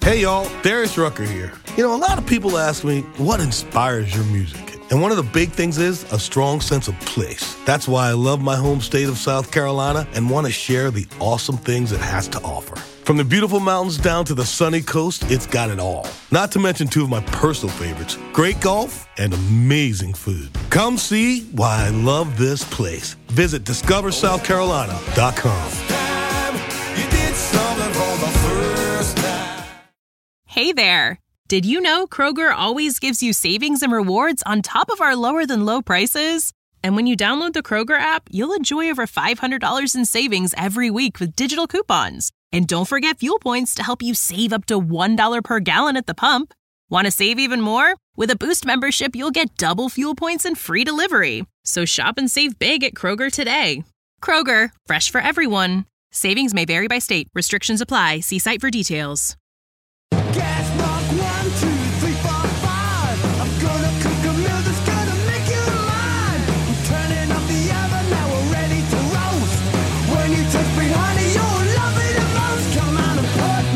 Hey y'all, Darius Rucker here. You know, a lot of people ask me, what inspires your music? And one of the big things is a strong sense of place. That's why I love my home state of South Carolina and want to share the awesome things it has to offer. From the beautiful mountains down to the sunny coast, it's got it all. Not to mention two of my personal favorites, great golf and amazing food. Come see why I love this place. Visit discoversouthcarolina.com. Hey there! Did you know Kroger always gives you savings and rewards on top of our lower-than-low prices? And when you download the Kroger app, you'll enjoy over $500 in savings every week with digital coupons. And don't forget fuel points to help you save up to $1 per gallon at the pump. Want to save even more? With a Boost membership, you'll get double fuel points and free delivery. So shop and save big at Kroger today. Kroger, fresh for everyone. Savings may vary by state. Restrictions apply. See site for details. Gas mark 1, 2, 3, 4, 5. I'm gonna cook a meal that's gonna make you mine. I'm turning up the oven, now we're ready to roast. When you touch me, honey, you'll love it the most. Come on and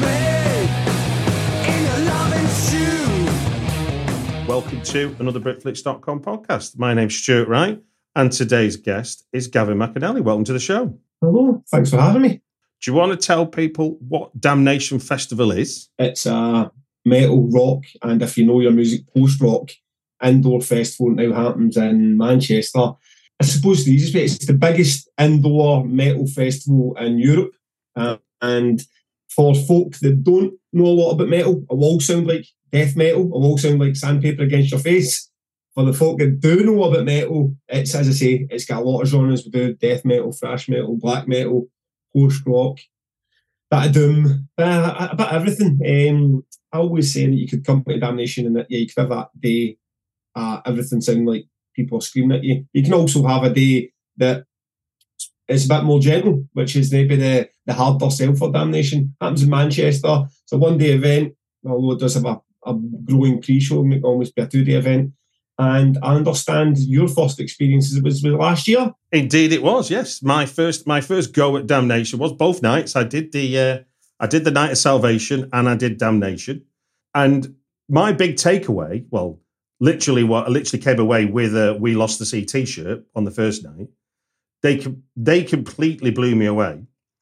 put me in your loving shoe. Welcome to another Britflicks.com podcast. My name's Stuart Wright, and today's guest is Gavin McAnally. Welcome to the show. Hello, thanks for having me. Do you want to tell people what Damnation Festival is? It's a metal rock, and if you know your music, post-rock indoor festival that now happens in Manchester. I suppose the easiest way, it's the biggest indoor metal festival in Europe. And for folk that don't know a lot about metal, it will all sound like death metal, it will all sound like sandpaper against your face. For the folk that do know about metal, it's, as I say, it's got a lot of genres. We do death metal, thrash metal, black metal, post-rock, bit of doom, a bit of everything. I always say that you could come to Damnation and that you could have that day, everything sounding like people are screaming at you. You can also have a day that is a bit more gentle, which is maybe the harder sell for Damnation. Happens in Manchester. It's a one-day event, although it does have a growing pre-show, it might almost be a two-day event. And I understand your first experiences was last year. Indeed, it was. Yes, my first go at Damnation was both nights. I did the Night of Salvation and I did Damnation. And my big takeaway, well, literally came away with a "We Lost the Sea" T-shirt on the first night. They completely blew me away.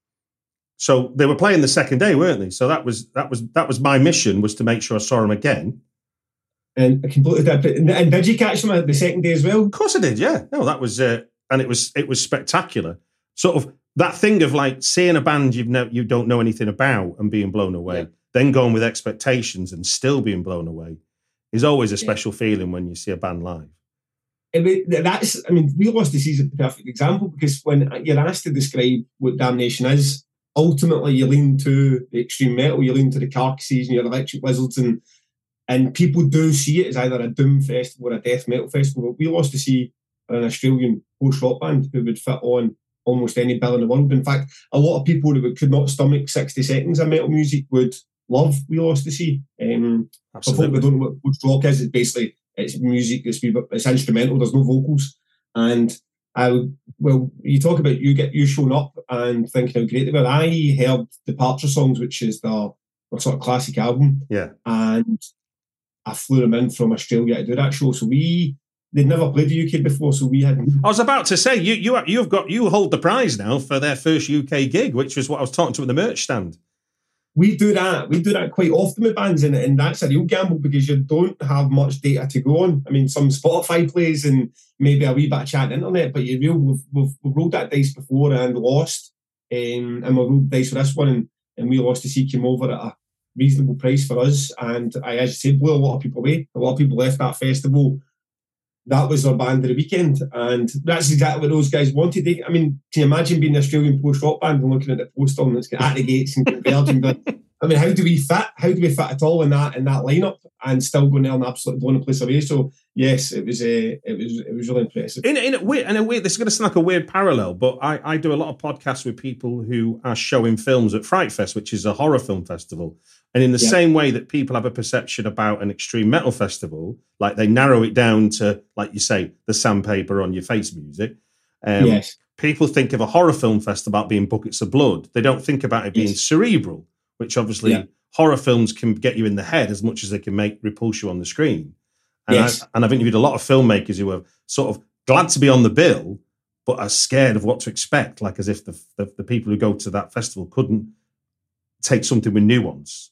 So they were playing the second day, weren't they? So that was my mission, was to make sure I saw them again. And I completely did. And did you catch them the second day as well? Of course I did, yeah. No, that was, and it was spectacular. Sort of that thing of like seeing a band you don't know anything about and being blown away, then going with expectations and still being blown away is always a special feeling when you see a band live. We Lost the Sea is a perfect example, because when you're asked to describe what Damnation is, ultimately you lean to the extreme metal, you lean to the Carcasses and your Electric Lizards, and people do see it as either a doom festival or a death metal festival. But We Lost the Sea are an Australian post-rock band who would fit on almost any bill in the world. In fact, a lot of people that could not stomach 60 seconds of metal music would love We Lost the Sea. For folk that don't know what post-rock is, it's music, it's instrumental, there's no vocals. And you talk about you showing up and thinking how great they were. I heard Departure Songs, which is their sort of classic album. Yeah. And I flew them in from Australia to do that show. So they'd never played the UK before, so we had. I was about to say you hold the prize now for their first UK gig, which was what I was talking to at the merch stand. We do that. We do that quite often with bands, and that's a real gamble because you don't have much data to go on. I mean, some Spotify plays and maybe a wee bit of chat on the internet, but we've rolled that dice before and lost, and we rolled dice for this one, and We Lost the Sea came over at a reasonable price for us, and I, as you say, blew a lot of people away. A lot of people left that festival. That was their band of the weekend, and that's exactly what those guys wanted. I mean, can you imagine being an Australian post-rock band and looking at the poster and it's got At the Gates and Virgin? But I mean, how do we fit? How do we fit at all in that lineup and still go there and absolutely blowing the place away? So yes, it was really impressive. In a way, this is going to sound like a weird parallel, but I do a lot of podcasts with people who are showing films at Fright Fest, which is a horror film festival. And in the same way that people have a perception about an extreme metal festival, like they narrow it down to, like you say, the sandpaper on your face music. People think of a horror film festival about being buckets of blood. They don't think about it being cerebral, which obviously horror films can get you in the head as much as they can repulse you on the screen. And, Yes. I've interviewed a lot of filmmakers who are sort of glad to be on the bill, but are scared of what to expect, like as if the people who go to that festival couldn't take something with nuance.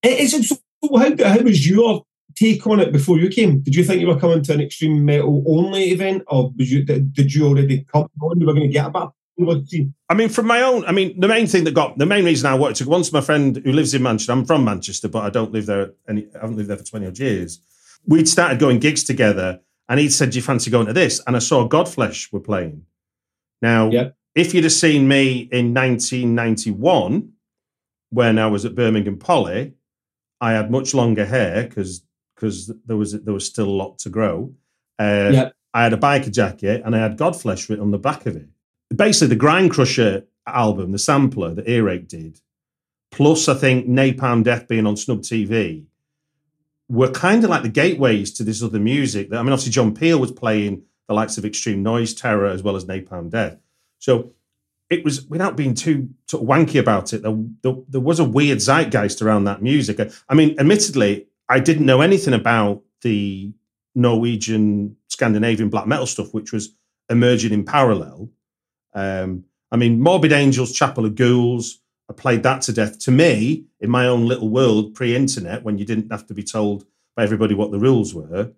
How was your take on it before you came? Did you think you were coming to an extreme metal only event, or did you already come on? You were going to get a bit? I mean, from my own, the main reason I wanted to go, once my friend who lives in Manchester, I'm from Manchester, but I don't live there, I haven't lived there for 20 odd years. We'd started going gigs together, and he said, do you fancy going to this? And I saw Godflesh were playing. Now, if you'd have seen me in 1991, when I was at Birmingham Poly, I had much longer hair because there was still a lot to grow. I had a biker jacket and I had Godflesh written on the back of it. Basically, the Grind Crusher album, the sampler that Earache did, plus I think Napalm Death being on Snub TV, were kind of like the gateways to this other music. Obviously John Peel was playing the likes of Extreme Noise Terror as well as Napalm Death. So it was, without being too sort of wanky about it, there was a weird zeitgeist around that music. Admittedly, I didn't know anything about the Norwegian, Scandinavian black metal stuff, which was emerging in parallel. Morbid Angels, Chapel of Ghouls, I played that to death. To me, in my own little world, pre-internet, when you didn't have to be told by everybody what the rules were,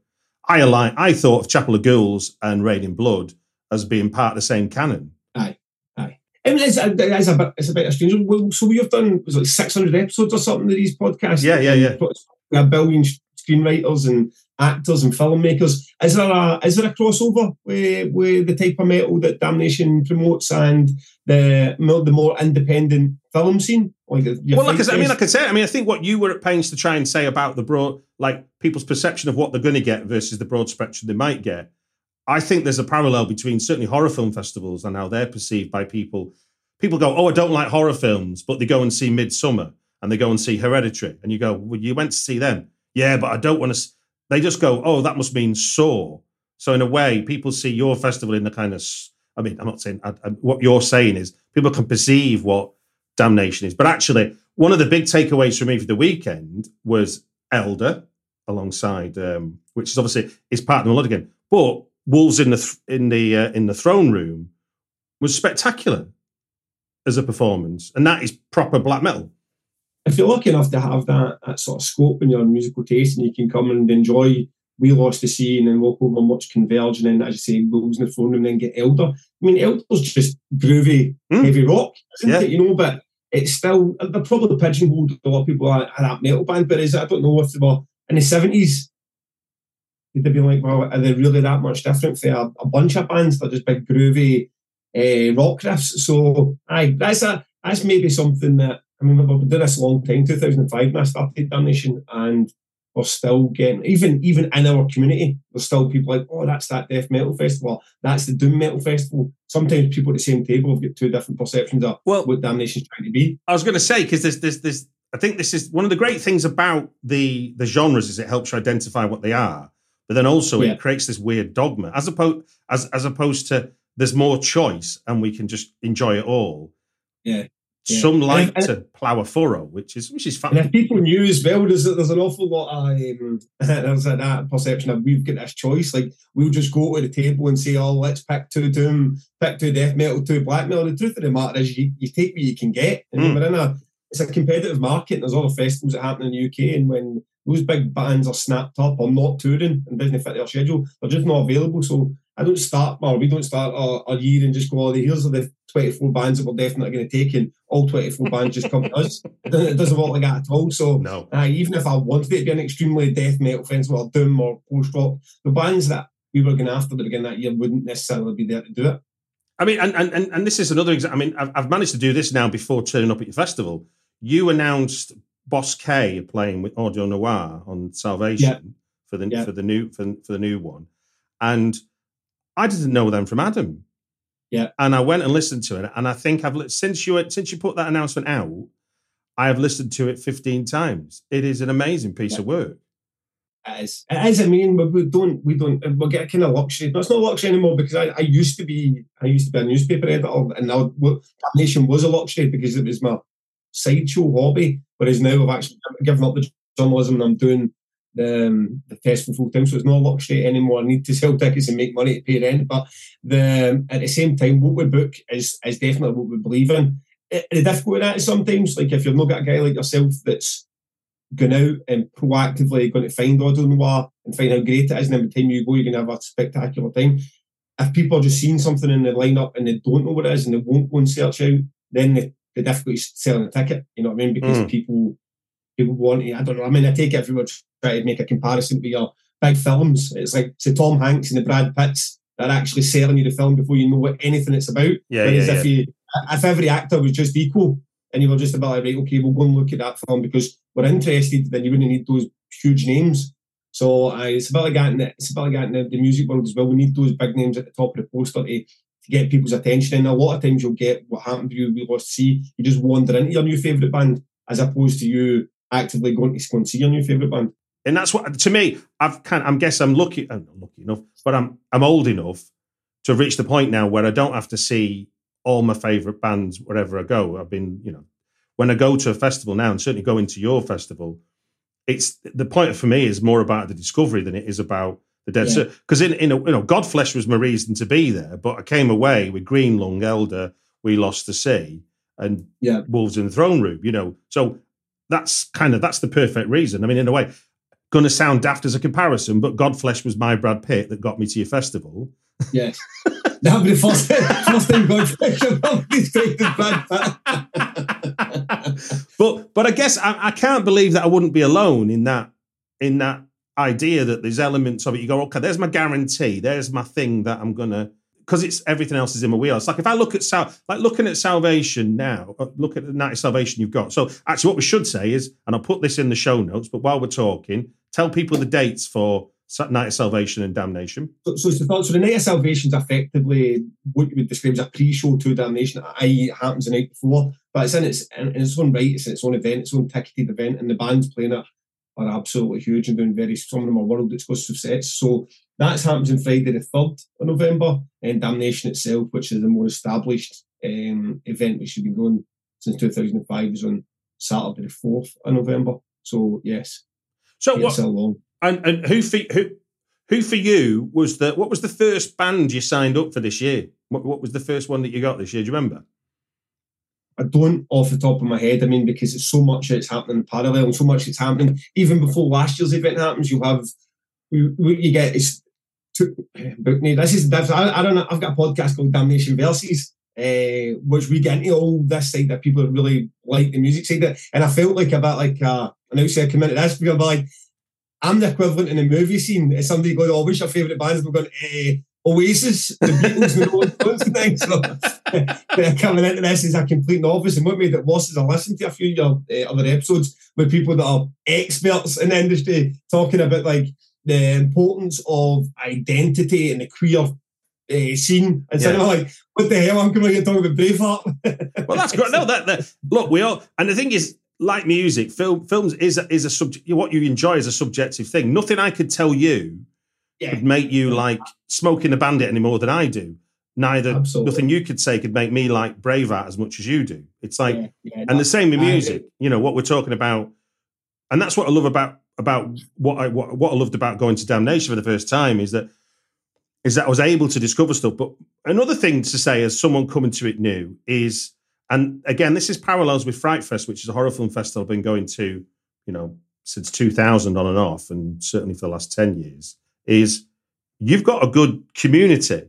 I thought of Chapel of Ghouls and Rain in Blood as being part of the same canon. Aye. It's a bit strange. So we've done, was it 600 episodes or something of these podcasts? Yeah. A billion screenwriters and actors and filmmakers. Is there a crossover with the type of metal that Damnation promotes and the more independent film scene? I think what you were at pains to try and say about the broad, like people's perception of what they're going to get versus the broad spectrum they might get. I think there's a parallel between certainly horror film festivals and how they're perceived by people. People go, I don't like horror films, but they go and see Midsommar and they go and see Hereditary. And you go, well, you went to see them. Yeah, but I don't want to. They just go, that must mean Saw. So in a way, people see your festival in the kind of, I'm not saying, what you're saying is people can perceive what Damnation is. But actually, one of the big takeaways for me for the weekend was Elder alongside, which is obviously is part of the again. But Wolves in the Throne Room was spectacular as a performance, and that is proper black metal. If you're lucky enough to have that sort of scope in your musical taste, and you can come and enjoy We Lost the Sea and then walk over and watch Converge, and then, as you say, Wolves in the Throne Room, and then get Elder. Elder's just groovy, heavy rock, isn't it? But it's still, they're probably pigeonholed a lot of people at that metal band, but I don't know if they were in the 70s. They'd be like, well, are they really that much different for a bunch of bands? They're just big groovy rock riffs. So that's maybe something that, we've been doing this a long time, 2005 when I started Damnation, and we're still getting, even in our community, there's still people like, that's that death metal festival, that's the doom metal festival. Sometimes people at the same table have got two different perceptions of what Damnation's trying to be. I was going to say, because there's I think this is one of the great things about the genres is it helps you identify what they are. But then also it creates this weird dogma, as opposed to there's more choice and we can just enjoy it all. Yeah. Some like to plough a furrow, which is fun. And if people knew as well, there's an awful lot of there's that perception of we've got this choice. Like we'll just go to the table and say, let's pick two doom, pick two death metal, two black metal. The truth of the matter is you take what you can get. And we're it's a competitive market, and there's other festivals that happen in the UK, and when those big bands are snapped up or not touring and doesn't fit their schedule, they're just not available. So we don't start a year and just go, here's the 24 bands that we're definitely going to take, and all 24 bands just come to us. It doesn't work like that at all. So even if I wanted it to be an extremely death metal festival or doom or post-rock, the bands that we were going after at the beginning of that year wouldn't necessarily be there to do it. And this is another example. I've managed to do this now before turning up at your festival. You announced Boss K playing with Audio Noir on Salvation for the new one, and I didn't know them from Adam. Yeah, and I went and listened to it, and I think since you put that announcement out, I have listened to it 15 times. It is an amazing piece of work. It is. We'll get kind of luxury. But it's not luxury anymore because I used to be a newspaper editor, and now Damnation was a luxury because it was my sideshow hobby. Whereas now I've actually given up the journalism and I'm doing the festival full time, so it's not luxury anymore. I need to sell tickets and make money to pay rent. But at the same time, what we book is definitely what we believe in. The difficulty in that is sometimes, like if you've not got a guy like yourself that's going out and proactively going to find audio noir and find how great it is, and every time you go, you're going to have a spectacular time. If people are just seeing something in the lineup and they don't know what it is and they won't go and search out, then the difficulty is selling a ticket. You know what I mean? Because people want to, I don't know. I mean, I take it if you were trying to make a comparison with your big films, it's like, say, Tom Hanks and the Brad Pitts that are actually selling you the film before you know what anything it's about. Whereas if every actor was just equal and you were just about like, right, okay, we'll go and look at that film because we're interested, then you wouldn't need those huge names. So it's about like the music world as well. We need those big names at the top of the poster to get people's attention. And a lot of times you'll get what happened to you, we lost see. You just wander into your new favourite band as opposed to you actively going to go and see your new favourite band. And that's what, to me, I'm lucky. I'm not lucky enough, but I'm old enough to reach the point now where I don't have to see all my favourite bands wherever I go. I've been, when I go to a festival now, and certainly going to your festival, it's the point for me is more about the discovery than it is about the dead. Because Godflesh was my reason to be there, but I came away with Green Lung, Elder, We Lost the Sea, and Wolves in the Throne Room. So that's the perfect reason. I mean, in a way, going to sound daft as a comparison, but Godflesh was my Brad Pitt that got me to your festival. Yes. That would be the first time Godflesh got me to Brad Pitt. But I guess I can't believe that I wouldn't be alone in that idea that there's elements of it. You go, okay, there's my guarantee. There's my thing that I'm going to, because it's everything else is in my wheels. Like if I look at looking at Salvation now, look at the Night of Salvation you've got. So actually what we should say is, and I'll put this in the show notes, but while we're talking, tell people the dates for Night of Salvation and Damnation. So the Night of Salvation is effectively what you would describe as a pre-show to Damnation, i.e. it happens the night before, but it's in its own right, it's in its own event, its own ticketed event, and the bands playing it are absolutely huge and doing some of them are world exclusive sets. So that happens on Friday the 3rd of November, and Damnation itself, which is the more established event which has been going since 2005, is on Saturday the 4th of November. So yes. So what? Long. And who for you was what was the first band you signed up for this year? What was the first one that you got this year? Do you remember? I don't off the top of my head. I mean, because it's so much that's happening in parallel and so much that's happening. Even before last year's event happens, you have what you get is I don't know. I've got a podcast called Damnation Versus, which we get into all this side that people really like the music side of, and I felt like a bit like an outsider coming into this, because like I'm the equivalent in the movie scene. It's somebody going, "Oh, what's your favourite bands?" We're going, Oasis, the Beatles, and the Rolling Stones and things. So coming into this is a complete novice, and what made it worse is I listened to a few of your other episodes with people that are experts in the industry talking about like the importance of identity in the queer scene, and so I'm like, what the hell? I'm coming here talking about Braveheart. Well, that's great. No, look, we all, and the thing is, like music, films is a subject. What you enjoy is a subjective thing. Nothing I could tell you could make you like Smoking the Bandit any more than I do. Nothing you could say could make me like Braveheart as much as you do. It's like, and the same with music. What we're talking about, and that's what I love about what I loved about going to Damnation for the first time is that I was able to discover stuff. But another thing to say, as someone coming to it new, is, and again, this is parallels with Fright Fest, which is a horror film festival I've been going to, since 2000 on and off, and certainly for the last 10 years. Is you've got a good community,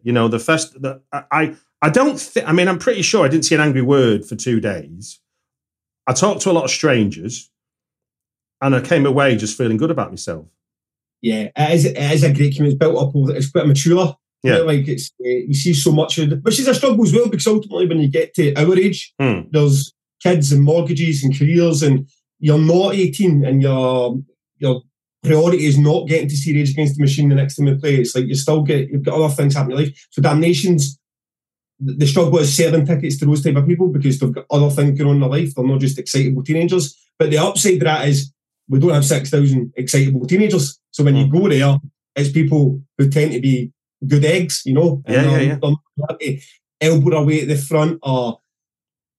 I'm pretty sure I didn't see an angry word for 2 days. I talked to a lot of strangers and I came away just feeling good about myself. Yeah, it is a great community. It's built up, it's quite mature. Yeah. Like it's, you see so much of it, which is a struggle as well, because ultimately when you get to our age, there's kids and mortgages and careers, and you're not 18 and your priority is not getting to see Rage Against the Machine the next time we play. It's like you've got other things happening in your life. So Damnation's, the struggle is selling tickets to those type of people because they've got other things going on in their life. They're not just excitable teenagers. But the upside to that is we don't have 6,000 excitable teenagers. So when you go there, it's people who tend to be good eggs, and they're not to elbow their way at the front or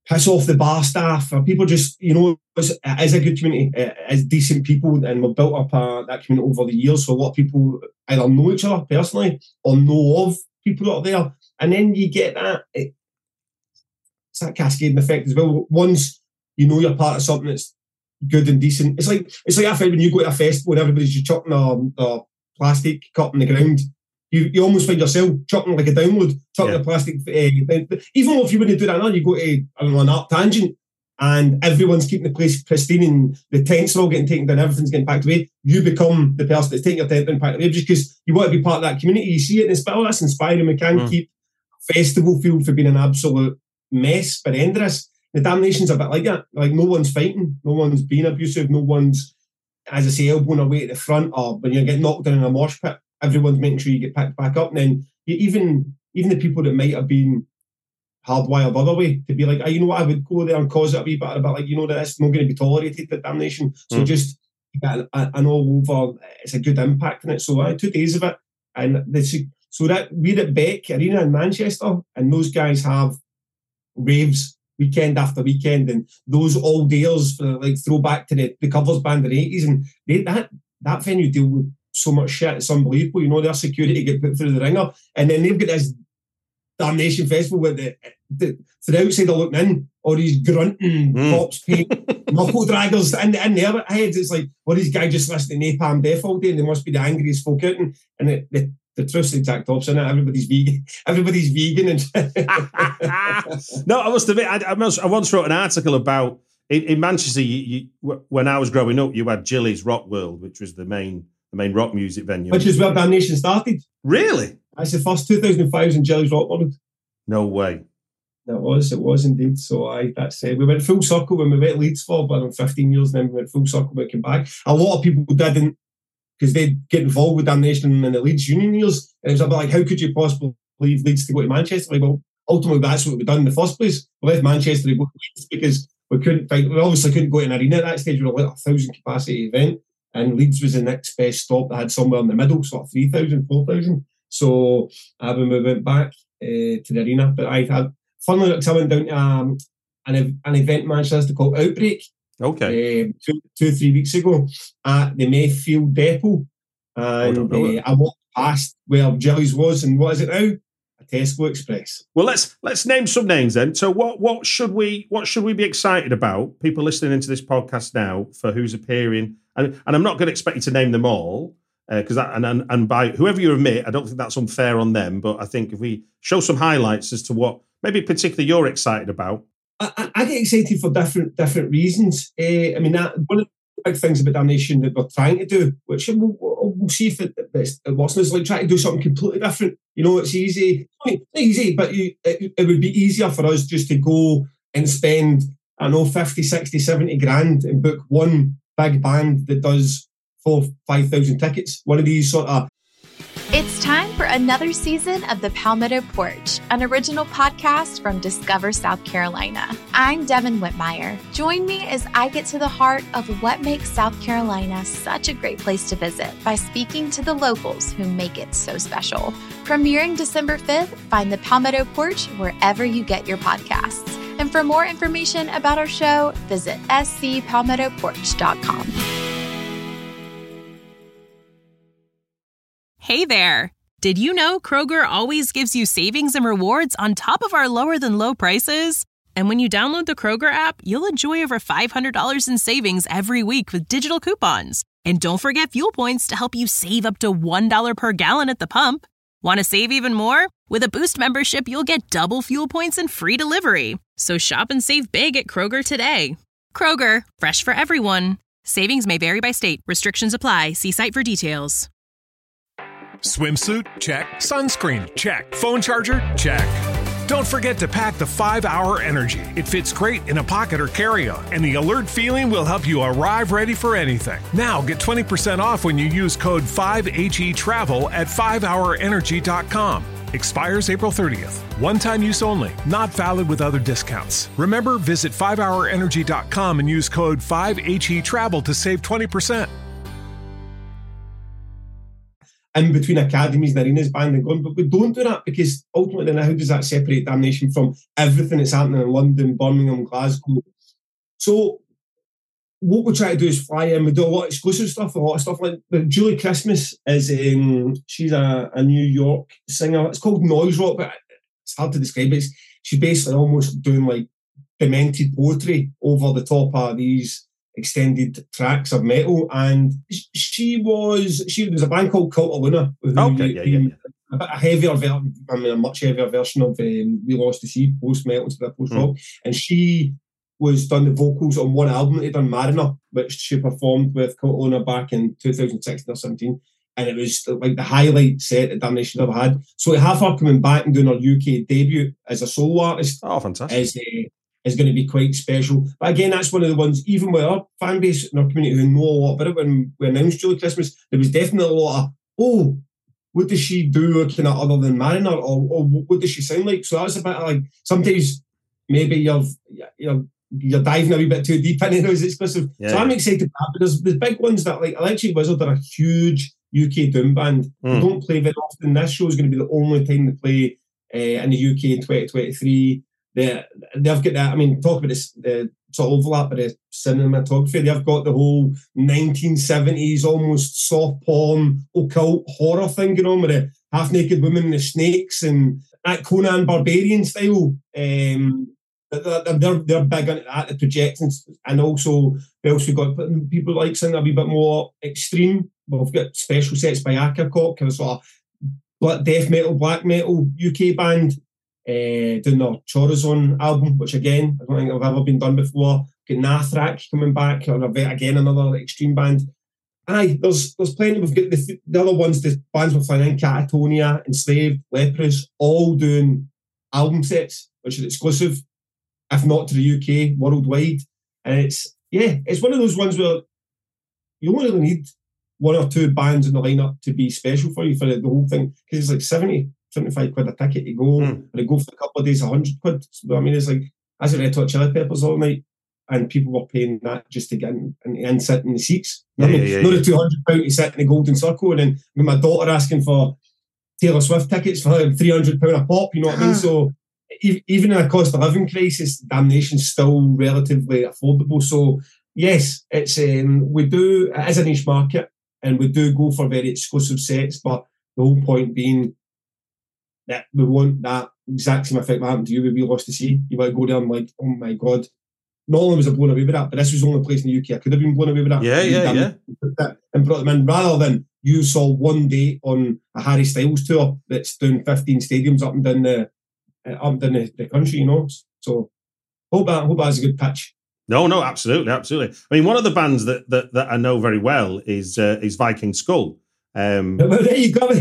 piss off the bar staff, or people just, it is a good community, it is decent people, and we've built up that community over the years. So a lot of people either know each other personally or know of people that are there, and then you get that, it's that cascading effect as well. Once you know you're part of something that's good and decent, it's like I find when you go to a festival and everybody's just chucking a plastic cup on the ground, you almost find yourself chucking like a download, chucking a plastic. Even if you wouldn't do that now, you go to an art tangent and everyone's keeping the place pristine and the tents are all getting taken down, everything's getting packed away. You become the person that's taking your tent down and packed away just because you want to be part of that community. You see it and it's, oh, that's inspiring. We can keep festival field for being an absolute mess, but endless. The Damnation's a bit like that. Like, no one's fighting, no one's being abusive, no one's, as I say, elbowing away at the front, or when you get knocked down in a mosh pit, everyone's making sure you get picked back up. And then even the people that might have been hardwired the other way to be like, you know what, I would go there and cause it a wee bit like, that's not going to be tolerated, the Damnation. So just an all over, it's a good impact in it. So 2 days of it, and so that we're at Beck Arena in Manchester, and those guys have raves weekend after weekend, and those all days for like throwback to the covers band in the 80s, and that venue deal with so much shit, it's unbelievable. Their security get put through the ringer, and then they've got this Damnation festival where the outside are looking in, all these grunting cops, paint knuckle draggers in their heads. It's like, well, these guys just listen to Napalm Death all day, and they must be the angriest folk out. And the truth's the exact opposite. Everybody's vegan. No, I must admit, I once wrote an article about in Manchester. When I was growing up, you had Gillies Rock World, which was the main rock music venue, which is where Damnation started. Really? That's the first 2005 in Gillies Rock World. No way. It was indeed. So that's it. We went full circle when we went to Leeds for 15 years, and then we went full circle when we came back. A lot of people didn't, because they'd get involved with Damnation in the Leeds Union years. And it was a bit like, how could you possibly leave Leeds to go to Manchester? Like, well, ultimately that's what we done in the first place. We left Manchester to go to Leeds because we obviously couldn't go to an arena at that stage. We were like a 1,000 capacity event, and Leeds was the next best stop that had somewhere in the middle, sort of 3,000, 4,000. So when we went back to the arena, but I had funnily enough, I went down to an event in Manchester called Outbreak. Okay. 2-3 weeks ago at the Mayfield Depot, and I walked past where Gillies was, and what is it now? A Tesco Express. Well, let's name some names then. So what should we be excited about? People listening into this podcast now for who's appearing, and I'm not going to expect you to name them all. Because and by whoever you admit, I don't think that's unfair on them. But I think if we show some highlights as to what maybe particularly you're excited about. I get excited for different reasons. That one of the big things about Damnation that we're trying to do, which we'll see if it works, is like trying to do something completely different. It's easy. Not easy, but it would be easier for us just to go and spend, 50, 60, 70 grand and book one big band that does 4,000-5,000 tickets. One of these sort of. It's time for another season of The Palmetto Porch, an original podcast from Discover South Carolina. I'm Devin Whitmire. Join me as I get to the heart of what makes South Carolina such a great place to visit by speaking to the locals who make it so special. Premiering December 5th, find The Palmetto Porch wherever you get your podcasts. And for more information about our show, visit scpalmettoporch.com. Hey there! Did you know Kroger always gives you savings and rewards on top of our lower than low prices? And when you download the Kroger app, you'll enjoy over $500 in savings every week with digital coupons. And don't forget fuel points to help you save up to $1 per gallon at the pump. Want to save even more? With a Boost membership, you'll get double fuel points and free delivery. So shop and save big at Kroger today. Kroger, fresh for everyone. Savings may vary by state. Restrictions apply. See site for details. Swimsuit? Check. Sunscreen? Check. Phone charger? Check. Don't forget to pack the 5-Hour Energy. It fits great in a pocket or carry-on, and the alert feeling will help you arrive ready for anything. Now get 20% off when you use code 5HETRAVEL at 5hourenergy.com. Expires April 30th. One-time use only. Not valid with other discounts. Remember, visit 5hourenergy.com and use code 5HETRAVEL to save 20%. in between academies and arenas band and going, but we don't do that because ultimately then how does that separate Damnation from everything that's happening in London, Birmingham, Glasgow? So what we try to do is fly in. We do a lot of exclusive stuff, a lot of stuff like Julie Christmas is she's a New York singer. It's called noise rock, but it's hard to describe it. She's basically almost doing like demented poetry over the top of these extended tracks of metal, and she was a band called Cult of Luna. A much heavier version of We Lost the Sea, post metal to the post rock, and she was done the vocals on one album that they'd done, Mariner, which she performed with Cult of Luna back in 2016 or 17, and it was like the highlight set that Damnation ever had. So to have her coming back and doing her UK debut as a solo artist, fantastic, is going to be quite special. But again, that's one of the ones, even with our fan base and our community who know a lot about it, when we announced Julie Christmas, there was definitely a lot of, what does she do kind of other than Mariner, or what does she sound like? So that's a bit like, sometimes maybe you're diving a wee bit too deep into those exclusive. So I'm excited for that, but there's the big ones that, like Electric Wizard, are a huge UK doom band. They don't play very often. This show is going to be the only time they play in the UK in 2023. They've got that, I mean, talk about this sort of overlap with the cinematography. They've got the whole 1970s, almost soft porn, occult horror thing going on with the half-naked women and the snakes and that Conan Barbarian style. They're big into that, the projections, and also we also got people like something a wee bit more extreme. We've got special sets by Akakok, kind of sort of death metal, black metal UK band. Doing their Chorazon album, which again I don't think I've ever been done before. Got Nathrak coming back, or again another extreme band. Aye, there's plenty. We've got the other ones, the bands we're flying in, Catatonia, Enslaved, Leprous, all doing album sets, which are exclusive, if not to the UK, worldwide. And it's one of those ones where you only really need one or two bands in the lineup to be special for you for the whole thing, because it's like 75 quid a ticket to go, and they go for a couple of days, 100 quid. So, I mean, it's like, as a Red Hot Chili Peppers all night, and people were paying that just to get in and sit in the seats. Not the £200 to sit in the Golden Circle, and then with my daughter asking for Taylor Swift tickets for £300 a pop, you know what I mean? So even in a cost of living crisis, Damnation's still relatively affordable. So yes, it's we do, it is a niche market, and we do go for very exclusive sets, but the whole point being that we want that exact same effect that happened to you with We Lost the Sea. You might go there and like, oh my God. Not only was I blown away with that, but this was the only place in the UK I could have been blown away with that. And brought them in, rather than you saw one day on a Harry Styles tour that's doing 15 stadiums up and down the country, you know. So hope that's a good pitch. No, absolutely. I mean, one of the bands that I know very well is Viking Skull. Well, there you go.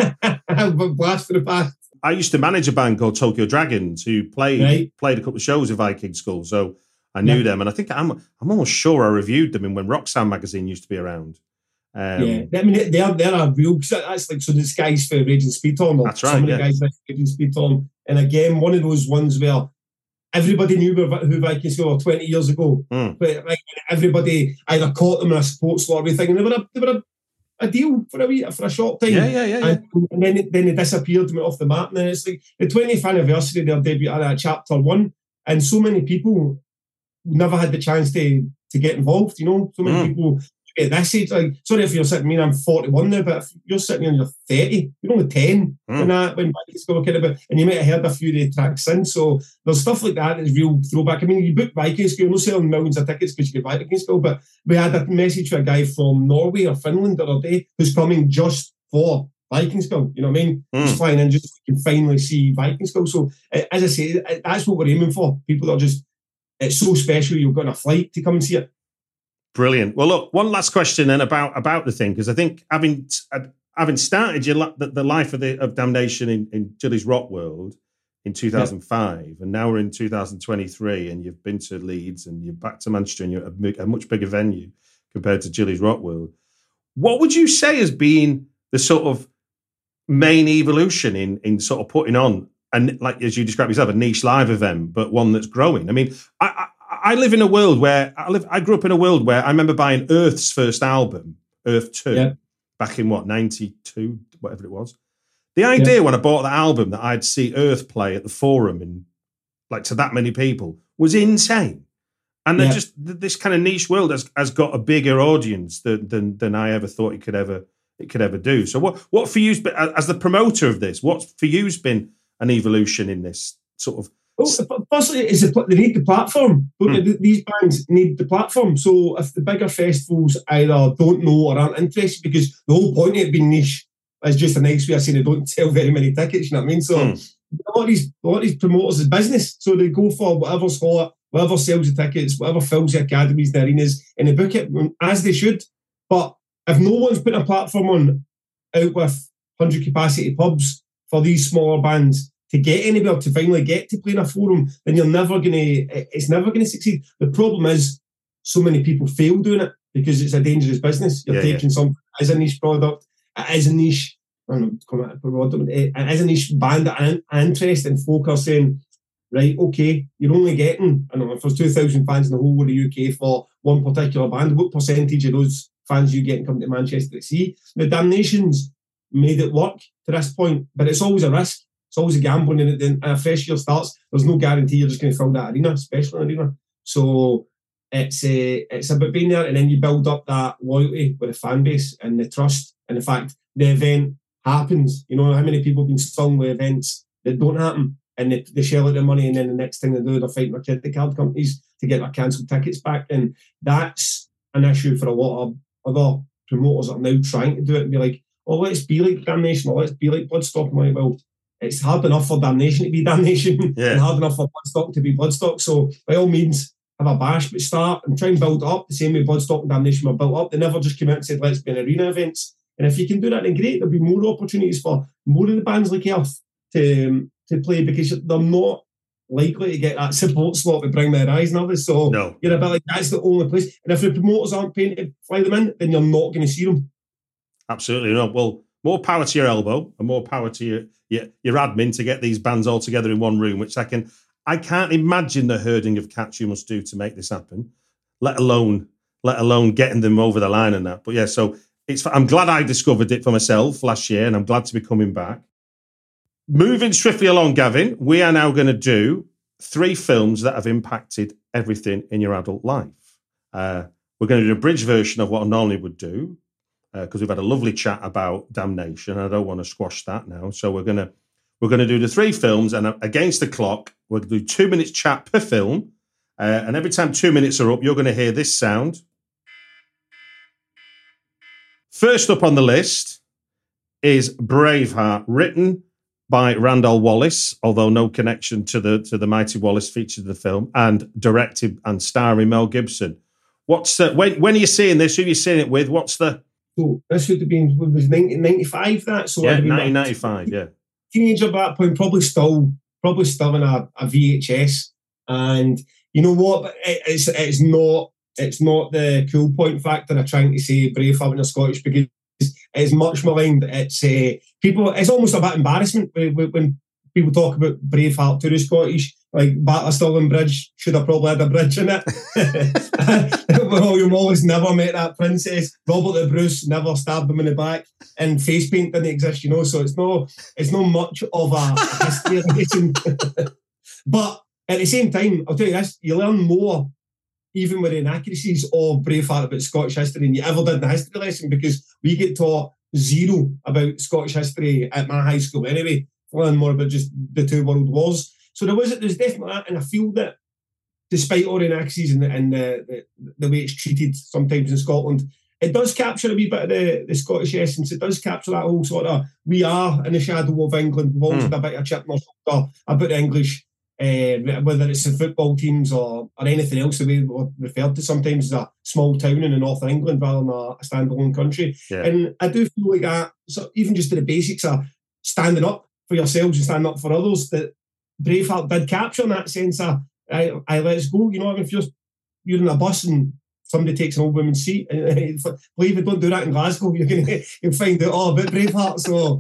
Blast for the past. I used to manage a band called Tokyo Dragons who played a couple of shows with Viking Skull, so I knew them, and I think I'm almost sure I reviewed them in when Roxanne magazine used to be around. I mean they're a real, that's like, so this guy's for Raging Speedhorn. That's right. Some of the guys for Raging Speedhorn, and again one of those ones where everybody knew who Viking Skull were 20 years ago, but like, everybody either caught them in a sports lottery thing, and they were a deal for a short time. And then they disappeared and went off the map. And then it's like the 20th anniversary of their debut at Chapter 1, and so many people never had the chance to get involved, you know. So many people at this age, like, sorry if you're sitting, I mean, I'm 41 now, but if you're sitting and you're 30, you're only 10 when Viking Skull were kind of, and you might have heard a few of the tracks since. So there's stuff like that that's real throwback. I mean, you book Viking Skull, you're not selling millions of tickets because you get Viking Skull, but we had a message from a guy from Norway or Finland the other day who's coming just for Viking Skull, you know what I mean? He's flying in just so you can finally see Viking Skull. So as I say, that's what we're aiming for. People are just, it's so special, you've got a flight to come and see it. Brilliant. Well, look, one last question then about the thing, because I think having started the life of Damnation in Julie's Rock World in 2005, and now we're in 2023, and you've been to Leeds and you're back to Manchester, and you're at a much bigger venue compared to Julie's Rock World. What would you say has been the sort of main evolution in sort of putting on, and like as you described yourself, a niche live event, but one that's growing? I mean, I live in a world where I grew up in a world where I remember buying Earth's first album, Earth 2, back in 92, whatever it was. The idea when I bought that album that I'd see Earth play at the Forum in like to that many people was insane. And they're just this kind of niche world has got a bigger audience than I ever thought it could ever do. So what for you as the promoter of this? What's for you's been an evolution in this sort of? Well, firstly, they need the platform. These bands need the platform. So if the bigger festivals either don't know or aren't interested, because the whole point of it being niche is just a nice way of saying they don't sell very many tickets. You know what I mean? So a lot of these promoters is business. So they go for whatever's hot, whatever sells the tickets, whatever fills the academies, the arenas, and they book it as they should. But if no one's putting a platform on out with 100 capacity pubs for these smaller bands to get anywhere, to finally get to play in a forum, then it's never gonna succeed. The problem is so many people fail doing it because it's a dangerous business. You're taking something as a niche product, it is a niche, it is a niche band that interest, and folk are saying, right, okay, you're only getting, I don't know, if there's 2,000 fans in the whole of the UK for one particular band, what percentage of those fans you get and come to Manchester to see? The Damnation's made it work to this point, but it's always a risk. It's always a gamble, and then a fresh year starts. There's no guarantee you're just going to fill that arena, especially an arena. So it's about being there, and then you build up that loyalty with the fan base and the trust, and the fact the event happens. You know how many people have been stung with events that don't happen, and they shell out their money, and then the next thing they do, they're fighting their credit card companies to get their cancelled tickets back, and that's an issue for a lot of other promoters that are now trying to do it and be like, oh, let's be like Damnation, or let's be like Bloodstock. I'm like, well, it's hard enough for Damnation to be Damnation and hard enough for Bloodstock to be Bloodstock. So by all means, have a bash, but start and try and build up the same way Bloodstock and Damnation were built up. They never just came out and said, let's be in arena events. And if you can do that, then great. There'll be more opportunities for more of the bands like Earth to play, because they're not likely to get that support slot to Bring the Horizon others. So you're a bit like, that's the only place. And if the promoters aren't paying to fly them in, then you're not going to see them. Absolutely not. Well, more power to your elbow and more power to your admin to get these bands all together in one room, which I can't imagine the herding of cats you must do to make this happen, let alone getting them over the line and that. But yeah, so I'm glad I discovered it for myself last year, and I'm glad to be coming back. Moving swiftly along, Gavin, we are now going to do 3 films that have impacted everything in your adult life. We're going to do a bridge version of what I normally would do, because we've had a lovely chat about Damnation, and I don't want to squash that now. So we're going to do the 3 films, and against the clock, we're going to do 2 minutes chat per film. And every time 2 minutes are up, you're going to hear this sound. First up on the list is Braveheart, written by Randall Wallace, although no connection to the mighty Wallace featured in the film, and directed and starring Mel Gibson. What's when are you seeing this? Who are you seeing it with? What's the? So this would have been, what was 1995? That so yeah, 1995. Yeah, teenager at that point, probably still in a VHS, and you know what? But it's not the cool point factor of trying to say Braveheart when you're Scottish, because it's much maligned. It's almost a bit embarrassment when people talk about Braveheart to the Scottish, like Battle of Stirling Bridge should have probably had a bridge in it. William Wallace never met that princess. Robert the Bruce never stabbed him in the back, and face paint didn't exist, you know. So it's not much of a history lesson. But at the same time, I'll tell you this: you learn more even with the inaccuracies of Braveheart about Scottish history than you ever did in the history lesson, because we get taught zero about Scottish history at my high school anyway. Learn more about just the 2 world wars. So there's definitely that, and I feel that despite all the inaccuracies and the way it's treated sometimes in Scotland, it does capture a wee bit of the Scottish essence. It does capture that whole sort of, we are in the shadow of England. We've always had a bit of chip in our shoulder about English, whether it's the football teams or anything else, the way we're referred to sometimes as a small town in the north of England rather than a standalone country. Yeah. And I do feel like that, so even just to the basics of standing up for yourselves and standing up for others, that Braveheart did capture in that sense of, I let's go. You know, if you're in a bus and somebody takes an old woman's seat, believe it, don't do that in Glasgow. You'll find out about Braveheart. So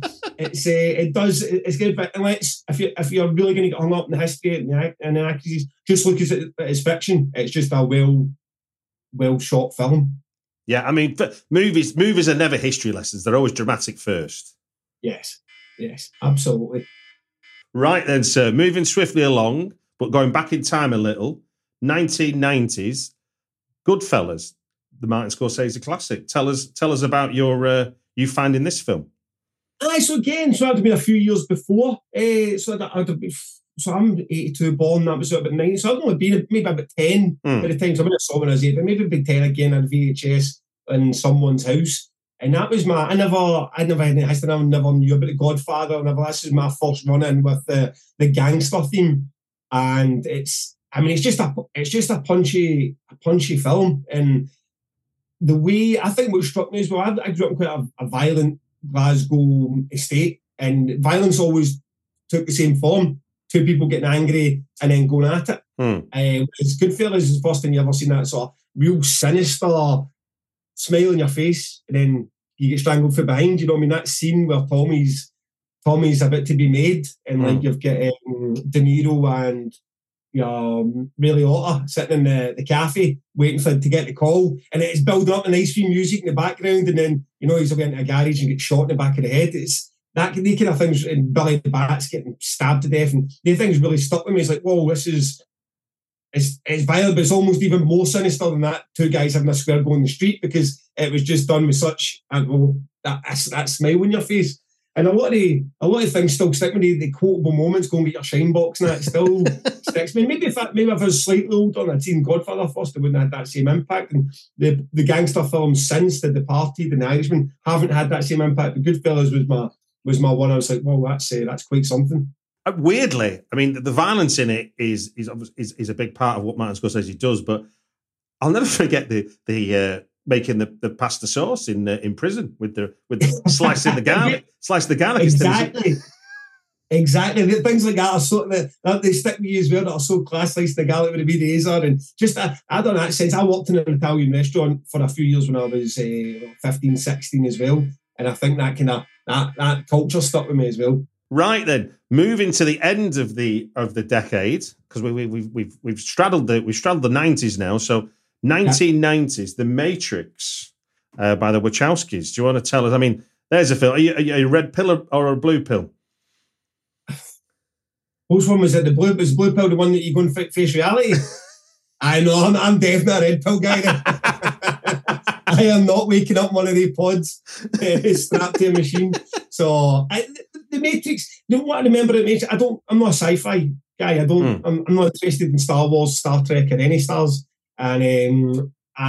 it's good. But if you're really going to get hung up in the history and the inaccuracies, just look at it as fiction. It's just a well shot film. Yeah, I mean, movies are never history lessons. They're always dramatic first. Yes, absolutely. Right then, sir. Moving swiftly along, but going back in time a little, 1990s, Goodfellas, the Martin Scorsese classic. Tell us about you finding this film. So that'd have been a few years before. So I'm 82 born, that was about 9. So I'd only been maybe about 10 by the time. So I went and saw when I was 8, but maybe about 10 again on VHS in someone's house. And that was I never had any history, I never knew about The Godfather, this is my first run in with the gangster theme. And it's just a punchy film. And the way, I think what struck me as well, I grew up in quite a violent Glasgow estate, and violence always took the same form. 2 people getting angry and then going at it. It's Goodfellas is the first time you ever seen that sort of real sinister smile on your face, and then you get strangled from behind. You know what I mean? That scene where Tommy's about to be made, and like you've got De Niro and Ray Liotta sitting in the cafe waiting to get the call, and it's building up and ice cream music in the background, and then he's going into a garage and gets shot in the back of the head. It's they kind of things, and Billy the Bat's getting stabbed to death, and the things really stuck with me. It's like, whoa, this is it's violent, but it's almost even more sinister than that. 2 guys having a square go in the street, because it was just done with such that smile on your face. And a lot of things still stick with me. The quotable moments, go and get your shine box, and that still sticks with me. Maybe if I was slightly older and I'd seen Godfather first, it wouldn't have had that same impact. And the gangster films since The Departed and The Irishman haven't had that same impact. The Goodfellas was my one. I was like, well, that's quite something. Weirdly, I mean, the violence in it is a big part of what Martin Scorsese does. But I'll never forget the making the pasta sauce in prison with the slicing the garlic, slice the garlic. Exactly. Things like that are so they stick with you as well. That are so class, slicing the garlic with the BDAs are, and just I don't know that sense. I worked in an Italian restaurant for a few years when I was 15, 16 as well, and I think that kind of that culture stuck with me as well. Right then, moving to the end of the decade, because we've straddled the 90s now. So 1990s, The Matrix by the Wachowskis. Do you want to tell us? I mean, there's a film. Are you a red pill or a blue pill? Which one was it? The blue pill, the one that you go and face reality? I know, I'm definitely a red pill guy. I am not waking up one of these pods strapped to a machine. So the Matrix, you know what I remember at Matrix? I'm not a sci-fi guy. I'm not interested in Star Wars, Star Trek, or any stars. And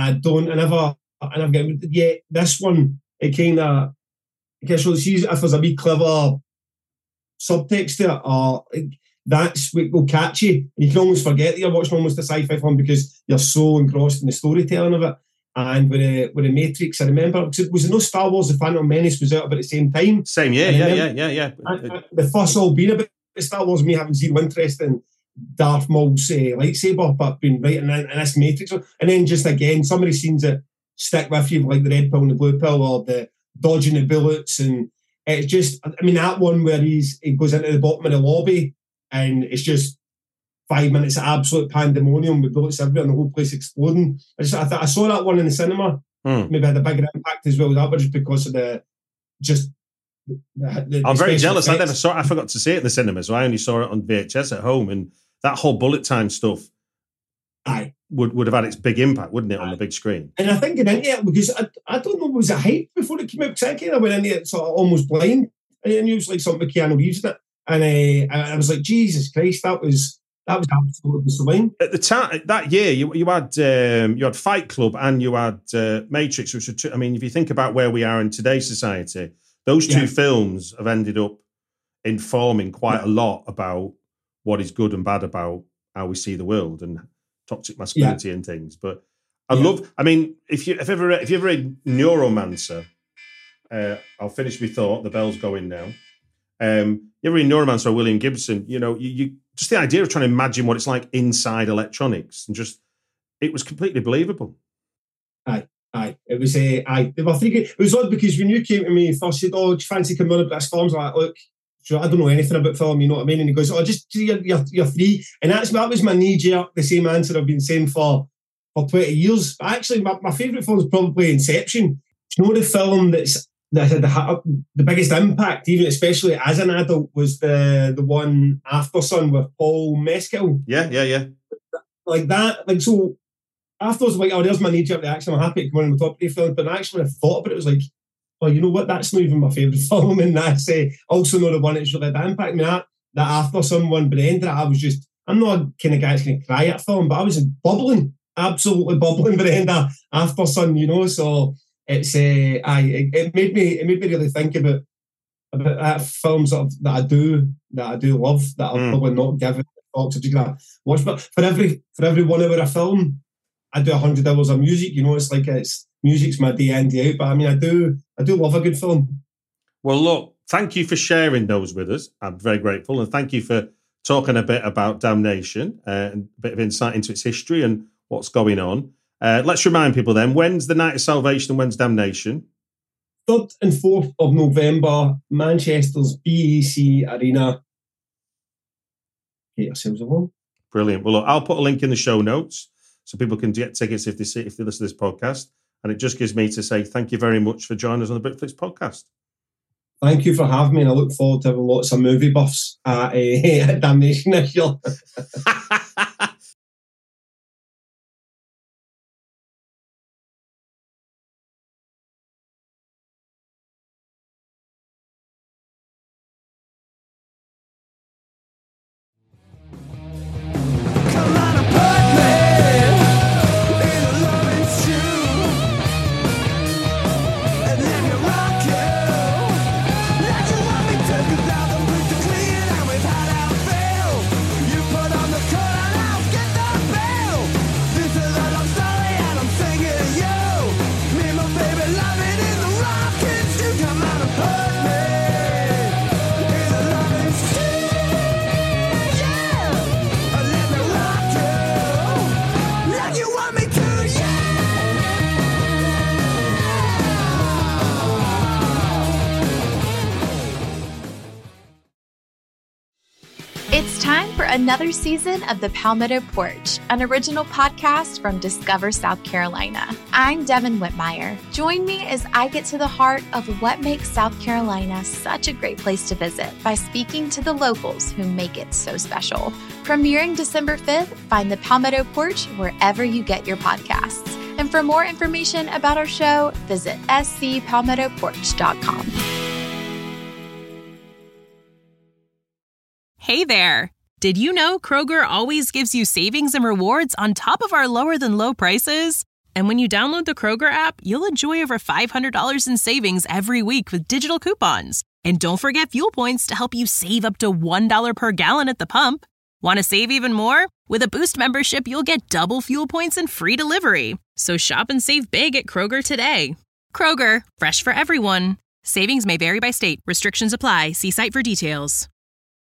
this one, it kind of, I guess we'll see if there's a wee clever subtext to it, or that's what will catch you. And you can almost forget that you're watching almost a sci-fi film because you're so engrossed in the storytelling of it. And with the Matrix, I remember, because it was no Star Wars, The Phantom Menace was out about the same time. Same year, yeah. The fuss all being about Star Wars, me having zero interest in Darth Maul's lightsaber, but being right in this Matrix. And then just again, some of the scenes that stick with you, like the red pill and the blue pill, or the dodging the bullets. And it's just, I mean, that one where he goes into the bottom of the lobby and it's just 5 minutes of absolute pandemonium with bullets everywhere and the whole place exploding. I saw that one in the cinema. Maybe had a bigger impact as well. That was just because of I'm very jealous. Effects. I forgot to see it in the cinema, so I only saw it on VHS at home. And that whole bullet time stuff would have had its big impact, wouldn't it, on the big screen? And I think getting into it, because I don't know, was it hype before it came out? Because I kind of went into it sort of almost blind. I knew it was like something with Keanu Reeves in it. And I was like, Jesus Christ, that was absolutely sublime. At the time that year, you had Fight Club and you had Matrix, which are I mean, if you think about where we are in today's society, those two films have ended up informing quite a lot about what is good and bad about how we see the world and toxic masculinity and things. But I love. I mean, if you ever read Neuromancer, I'll finish my thought. The bell's going now. You ever read Neuromancer or William Gibson? You know, you just the idea of trying to imagine what it's like inside electronics, and it was completely believable. Aye. It was they were thinking. It was odd because when you came to me first, said, "Oh, do you fancy coming on about this film?" I was like, "Look, I don't know anything about film, you know what I mean?" And he goes, "Oh, just you're free." And that was my knee jerk, the same answer I've been saying for for 20 years. Actually, my favourite film is probably Inception. You know, the film that had the biggest impact, even especially as an adult, was the one After Sun with Paul Mescal. Yeah. Like that. Like, so afterwards, like, oh, there's my knee-jerk reaction. I'm happy to come on the top of the film. But actually, when I thought about it, it was like, oh, you know what? That's not even my favourite film. And that's also not the one that's really had the impact. I mean, that After Sun one, but the end of it, I'm not a kind of guy that's going to cry at a film, but I was bubbling, absolutely bubbling by the end of After Sun, you know. So it's it made me really think about that films that I do love, that I'll probably not give it thought to watch. But for every 1 hour of film, I do 100 hours of music. You know, it's like music's my day in, day out. But I mean, I do love a good film. Well, look, thank you for sharing those with us. I'm very grateful, and thank you for talking a bit about Damnation and a bit of insight into its history and what's going on. Let's remind people then, when's the Night of Salvation and when's Damnation? 3rd and 4th of November, Manchester's BAC Arena. Get yourselves along. Brilliant. Well, look, I'll put a link in the show notes so people can get tickets if they listen to this podcast. And it just gives me to say thank you very much for joining us on the Britflix podcast. Thank you for having me, and I look forward to having lots of movie buffs at Damnation this year. It's time for another season of the Palmetto Porch, an original podcast from Discover South Carolina. I'm Devin Whitmire. Join me as I get to the heart of what makes South Carolina such a great place to visit by speaking to the locals who make it so special. Premiering December 5th, find the Palmetto Porch wherever you get your podcasts. And for more information about our show, visit scpalmettoporch.com. Hey there! Did you know Kroger always gives you savings and rewards on top of our lower than low prices? And when you download the Kroger app, you'll enjoy over $500 in savings every week with digital coupons. And don't forget fuel points to help you save up to $1 per gallon at the pump. Want to save even more? With a Boost membership, you'll get double fuel points and free delivery. So shop and save big at Kroger today. Kroger, fresh for everyone. Savings may vary by state. Restrictions apply. See site for details.